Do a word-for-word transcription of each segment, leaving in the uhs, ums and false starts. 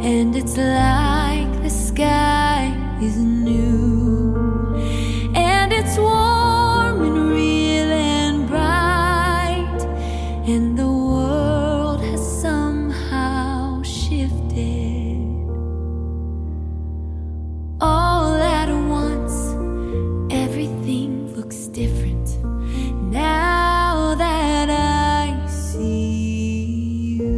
and it's like the sky is new, and it's warm and real and bright, and the world has somehow shifted all at once. Everything looks different now that I see you.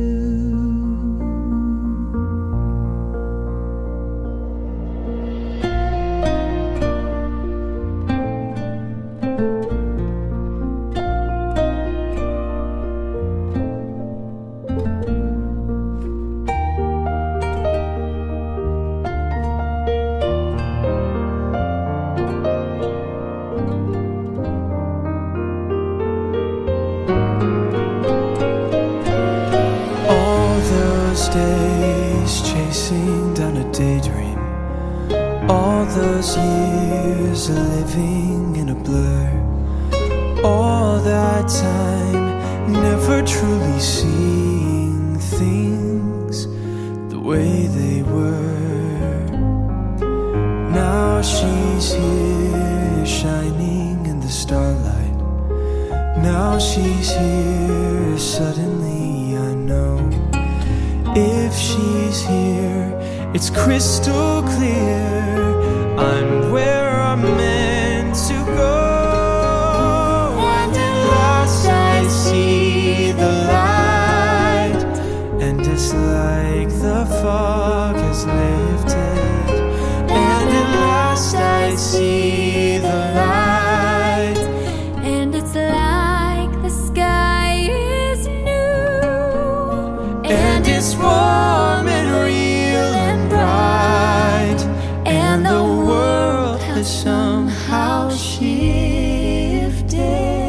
Days chasing down a daydream, all those years living in a blur, all that time never truly seeing things the way they were. Now she's here shining in the starlight, now she's here, suddenly I know. If she's here, it's crystal clear, I'm where I'm meant to go. And at last I see the light, and it's like the fog has lifted. And at last I see the light, and it's like the sky is new, and it's warm and real and bright, and the world has somehow shifted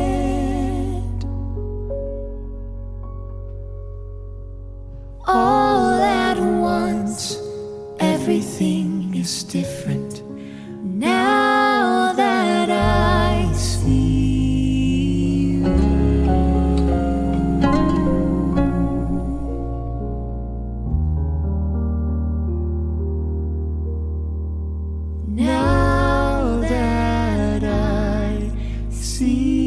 all at once. Everything is different now that I see you. Now that I see